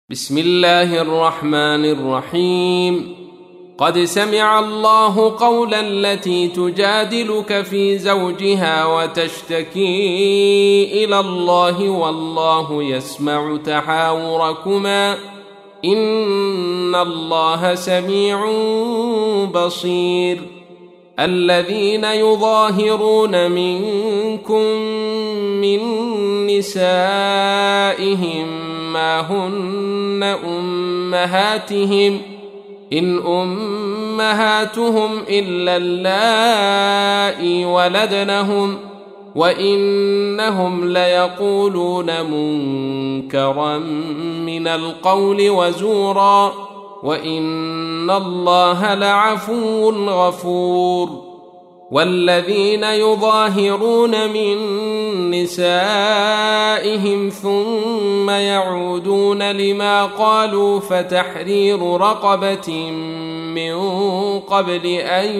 بسم الله الرحمن الرحيم. قد سمع الله قول التي تجادلك في زوجها وتشتكي إلى الله والله يسمع تحاوركما إن الله سميع بصير. الذين يظاهرون منكم من نسائهم ما هن أمهاتهم إن أمهاتهم إلا اللائي ولدنهم وإنهم ليقولون منكرا من القول وزورا وإن الله لعفو غفور. والذين يظاهرون من نسائهم ثم يعودون لما قالوا فتحرير رقبة من قبل أن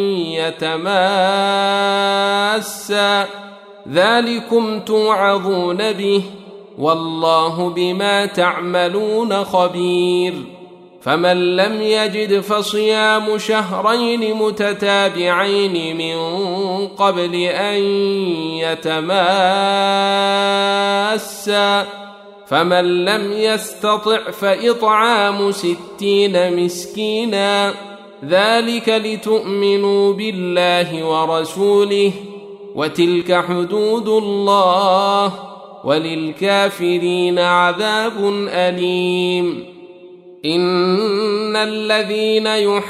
يتماسا ذلكم توعظون به والله بما تعملون خبير. فمن لم يجد فصيام شهرين متتابعين من قبل أن يتماسا فمن لم يستطع فإطعام 60 مسكينا ذلك لتؤمنوا بالله ورسوله وتلك حدود الله وللكافرين عذاب أليم. إن الذين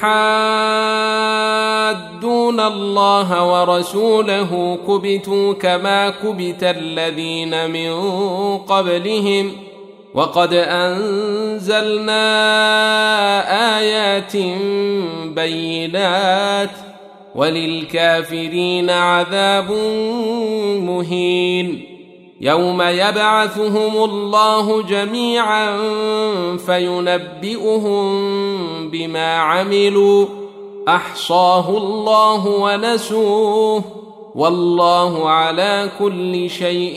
يحادون الله ورسوله كبتوا كما كبت الذين من قبلهم وقد أنزلنا آيات بينات وللكافرين عذاب مهين. يوم يبعثهم الله جميعا فينبئهم بما عملوا أحصاه الله ونسوه والله على كل شيء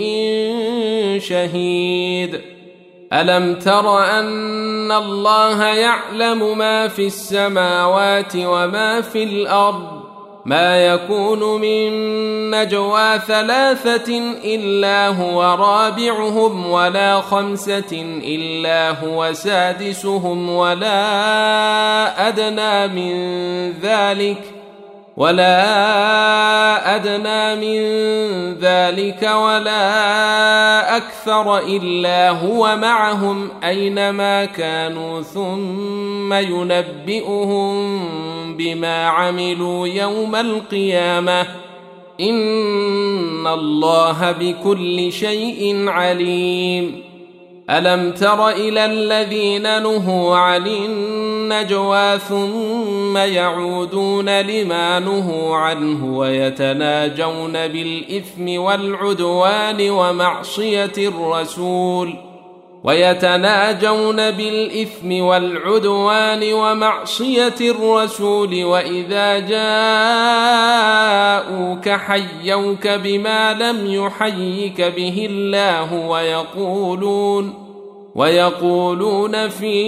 شهيد. ألم تر أن الله يعلم ما في السماوات وما في الأرض ما يكون من نجوى 3 إلا هو رابعهم ولا 5 إلا هو سادسهم ولا أدنى من ذلك ولا أكثر إلا هو معهم أينما كانوا ثم ينبئهم بما عملوا يوم القيامة إن الله بكل شيء عليم. ألم تر إلى الذين نهوا عن النجوى ثم يعودون لما نهوا عنه ويتناجون بالإثم والعدوان ومعصية الرسول وإذا جاءوك حيوك بما لم يحيك به الله ويقولون في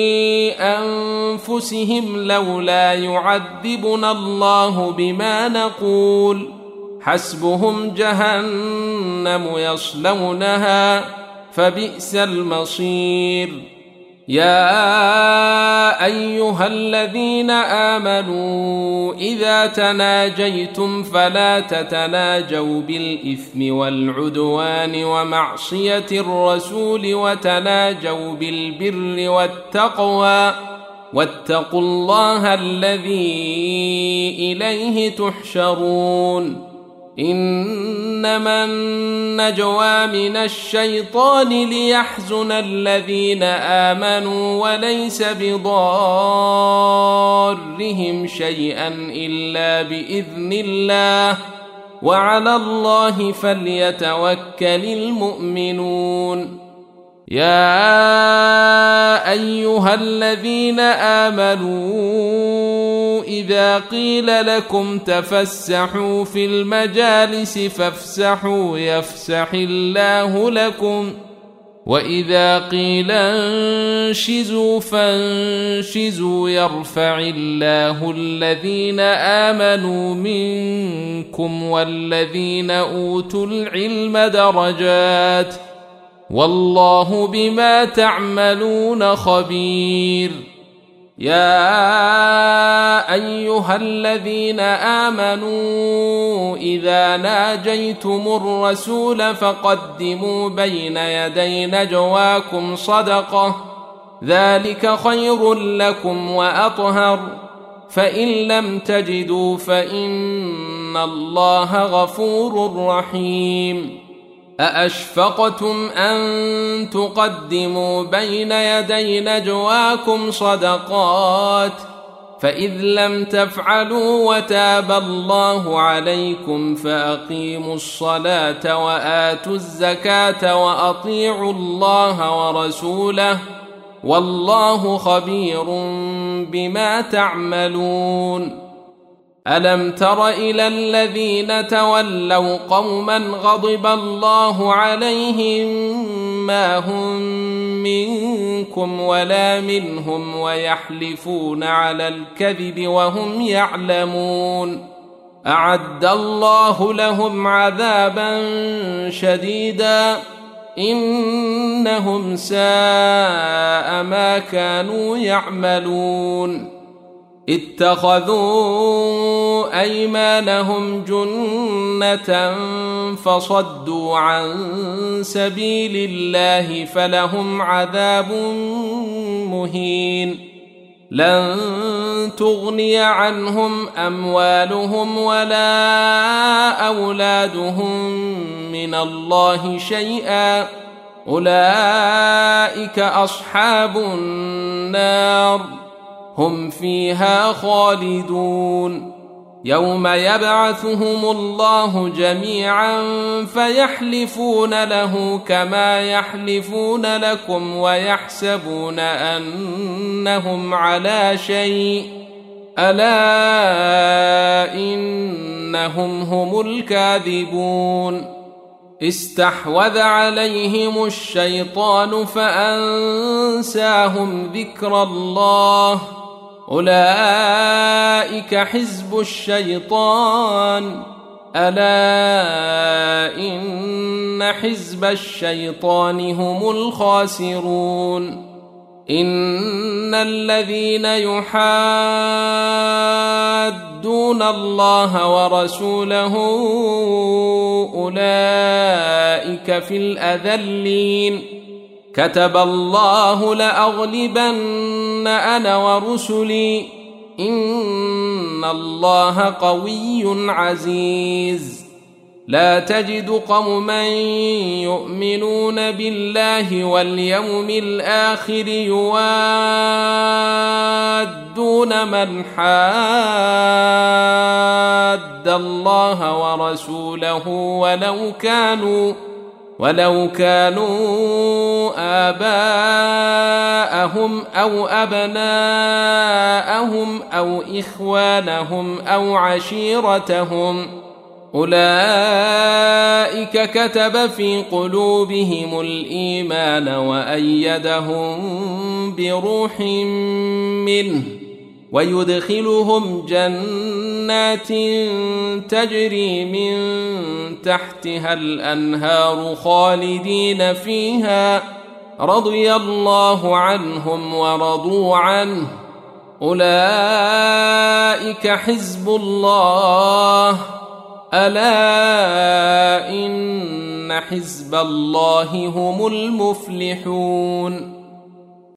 أنفسهم لولا يعذبنا الله بما نقول حسبهم جهنم يصلونها فبئس المصير. يا أيها الذين آمنوا إذا تناجيتم فلا تتناجوا بالإثم والعدوان ومعصية الرسول وتناجوا بالبر والتقوى واتقوا الله الذي إليه تحشرون. إنما النجوى من الشيطان ليحزن الذين آمنوا وليس بضارهم شيئا إلا بإذن الله وعلى الله فليتوكل المؤمنون. يا أيها الذين آمنوا إذا قيل لكم تفسحوا في المجالس فافسحوا يفسح الله لكم وإذا قيل انشزوا فانشزوا يرفع الله الذين آمنوا منكم والذين أوتوا العلم درجات والله بما تعملون خبير. يا أيها الذين آمنوا إذا ناجيتم الرسول فقدموا بين يدي نجواكم صدقة ذلك خير لكم وأطهر فإن لم تجدوا فإن الله غفور رحيم. أأشفقتم أن تقدموا بين يدي نجواكم صدقات فإذ لم تفعلوا وتاب الله عليكم فأقيموا الصلاة وآتوا الزكاة وأطيعوا الله ورسوله والله خبير بما تعملون. ألم تر إلى الذين تولوا قوما غضب الله عليهم ما هم منكم ولا منهم ويحلفون على الكذب وهم يعلمون أعد الله لهم عذابا شديدا إنهم ساء ما كانوا يعملون. اتخذوا أيمانهم جنة فصدوا عن سبيل الله فلهم عذاب مهين. لن تغني عنهم أموالهم ولا أولادهم من الله شيئا أولئك أصحاب النار هم فيها خالدون. يوم يبعثهم الله جميعا فيحلفون له كما يحلفون لكم ويحسبون أنهم على شيء ألا إنهم هم الكاذبون. استحوذ عليهم الشيطان فأنساهم ذكر الله أولئك حزب الشيطان ألا إن حزب الشيطان هم الخاسرون. إن الذين يحادون الله ورسوله أولئك في الأذلين. كتب الله لأغلبن أنا ورسلي إن الله قوي عزيز. لا تجد قوما يؤمنون بالله واليوم الآخر يوادون من حاد الله ورسوله ولو كانوا آباءهم أو أبناءهم أو إخوانهم أو عشيرتهم أولئك كتب في قلوبهم الإيمان وأيدهم بروح منه ويدخلهم جنات تجري من تحتها الأنهار خالدين فيها رضي الله عنهم ورضوا عنه أولئك حزب الله ألا إن حزب الله هم المفلحون.